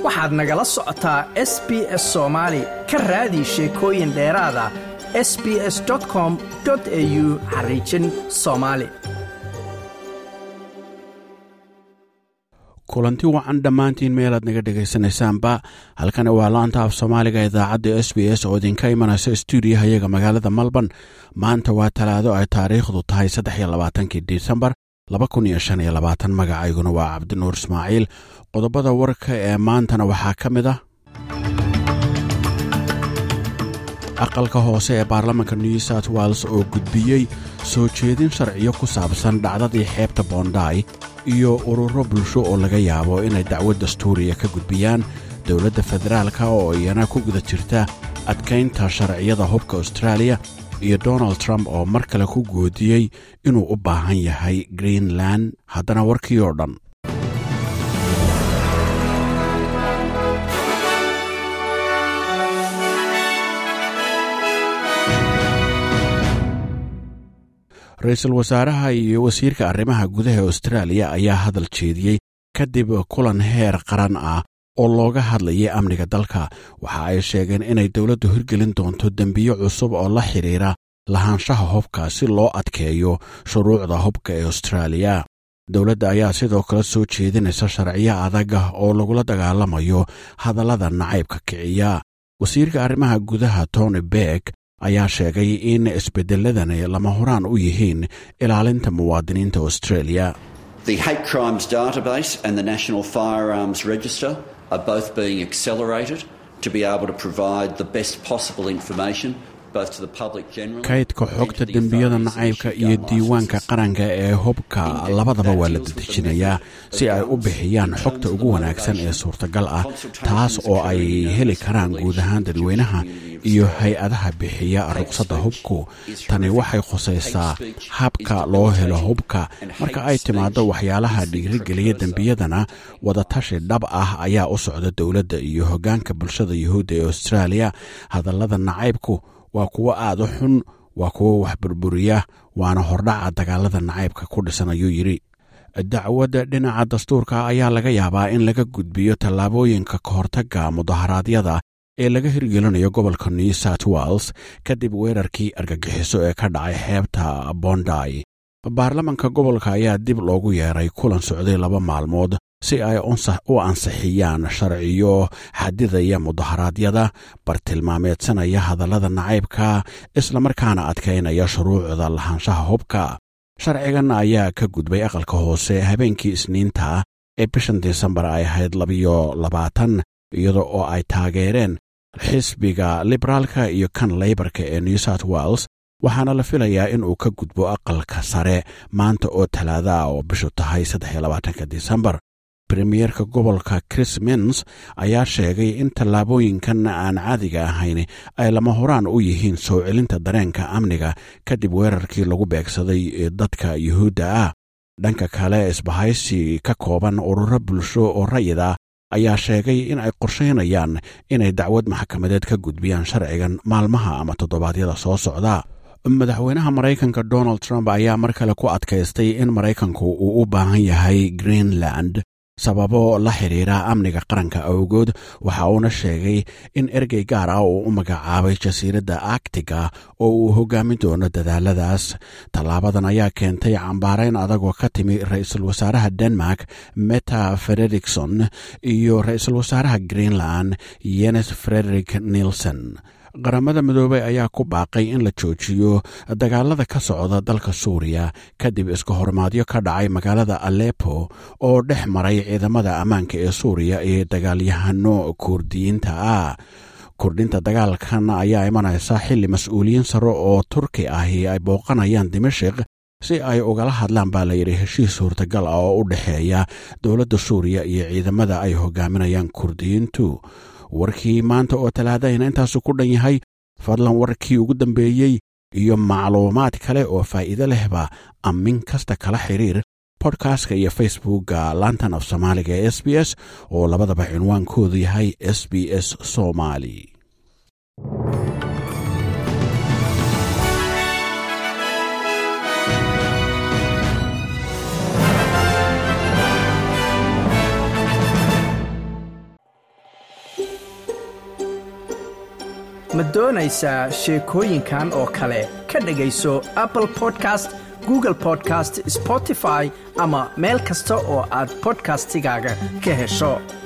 waxaad nagala socotaa SBS Soomaali ka raadi sheekooyin dheeraad ah sbs.com.au/Somali. kulanti wacan dhammaantiin meelaad naga dhegaysanaysaanba halkani waa laanta af soomaaliga idaacadda SBS oo idinka imanaysa stuudiyaha iyaga magaalada Melbourne. maanta waa talaado ay taariikhdu tahay 23 Disembar 2025. magacayguna waa Cabdinuur Ismaaciil. qodobada warka ee maantana waxaa ka mid ah aqalka hoose ee baarlamaanka New South Wales oo gudbiyey soo jeedin sharciyo ku saabsan dhacdadii xeebta Bondi iyo ururo bulsho oo laga yaabo inay dacwad dastuuriya ka gudbiyaan dowladda federaalka oo iyana ku guda jirta adkaynta sharciyada hubka Australia iyo Donald Trump oo mar kale ku goodiyey inuu u baahan yahay Greenland. haddana warkii oo dhan ra-iisul wasaaraha iyo wasiirka arrimaha gudaha Australia ayaa hadal jeediyey kadib kulan heer qaran ah oo looga hadlayay amniga dalka. waxa ay sheegeen inay dowladdu hirgelin doonto dembiyo cusub oo la xidhiira lahaanshaha hubka si loo adkeeyo shuruucda hubka ee Australia. dowladda ayaa sidoo kale soo jeedinaysa sharciyo adag oo lagula dagaalamayo hadallada nacaybka kiciya. wasiirka arrimaha gudaha Tony Beck ayaa sheegay in isbedeladani lama huraan u yihiin ilaalinta muwaadiniinta Australia. The Hate Crimes Database and the National Firearms Register are both being accelerated to be able to provide the best possible information both to the public generally. kaydka xogta dembiyada nacaybka iyo diiwaanka qaranka ee hubka labadaba waa la dedejinayaa si ay u bixiyaan xogta ugu wanaagsan ee suurtagal ah, taas oo ay heli karaan guud ahaan dadweynaha iyo hay-adaha bixiya ruqsadda hubku. tani waxay khusaysaa habka loo helo hubka. marka ay timaado waxyaalaha dhiirigeliya dembiyadana wadatashi dhab ah ayaa u socda dowladda iyo hoggaanka bulshada yuhuudda ee Australia. hadallada nacaybku waa kuwo aad u xun, waa kuwo wax burburiya, waana hordhaca dagaalada nacaybka ku dhisan, ayuu yidhi. dacwadda dhinaca dastuurka ayaa laga yaabaa in laga gudbiyo tallaabooyinka ka hortagga mudaharaadyada ee laga hirgelinayo gobolka New South Wales kadib weerarkii argagixiso ee ka dhacay xeebta Bondi. baarlamaanka gobolka ayaa dib loogu yeeray kulan socday 2 maalmood si ay u ansixiyaan sharciyo xadidaya mudaharaadyada, bartilmaameedsanaya hadallada nacaybka, isla markaana adkaynaya shuruucda lahaanshaha hubka. sharcigan ayaa ka gudbay aqalka hoose habeenkii Isniinta ee bishan Disembar ay ahayd 22, iyada oo ay taageereen xisbiga liberaalka iyo kan Labourka ee New South Wales. waxaana la filayaa in uu ka gudbo aqalka sare maanta oo talaada oo bishu tahay 23 Disembar. premierka gobolka Chris Minns ayaa sheegay in tallaabooyinkan aan caadiga ahayn ay lama horaan u yihiin soo celinta dareenka amniga kadib weerarkii lagu beegsaday dadka yuhuudda ah. dhanka kale, isbahaysi ka kooban ururo bulsho oo rayid ah ayaa sheegay in ay qorsheynayaan inay dacwad maxkamadeed ka gudbiyaan sharcigan maalmaha ama toddobaadyada soo socda. madaxweynaha Maraykanka Donald Trump ayaa mar kale ku adkaystay in Maraykanku uu u baahan yahay Greenland sababo la xiriira amniga qaranka awgood. waxa uuna sheegay in ergey gaar ah uu u magacaabay jasiiradda Arctic-ga oo uu hogaamin doono dadaaladaas. tallaabadan ayaa keentay cambaarayn adagoo ka timi ra-iisul wasaaraha Denmark Mette Frederiksen iyo ra-iisul wasaaraha Greenland Jens Frederik Nielsen. qaramada midoobay ayaa ku baaqay in la joojiyo dagaalada ka socda dalka Suuriya kadib iska hormaadyo ka dhacay magaalada Aleppo oo dhex maray ciidamada ammaanka ee Suuriya iyo dagaalyahano Kurdiyiinta ah. kordhinta dagaalkan ayaa imanaysa xilli mas-uuliyiin sare oo Turki ahi ay booqanayaan Dimashq si ay ugala hadlaan baa la yidhi heshiis suurtagal ah oo u dhexeeya dowladda Suuriya iyo ciidamada ay hogaaminayaan Kurdiyiintu. warkii maanta oo talaadayna intaasu ku dhan yahay. fadlan warkii ugu dambeeyey iyo macluumaad kale oo faa'iido lehba amin kasta kala xiriir podcastka iyo facebookga laantan af soomaaliga ee SBS oo labadaba cinwaankoodu yahay SBS Somali. ma doonaysaa sheekooyinkan oo kale ka dhegayso Apple Podcast, Google Podcast, Spotify ama meel kasta oo aad podcastigaaga ka hesho.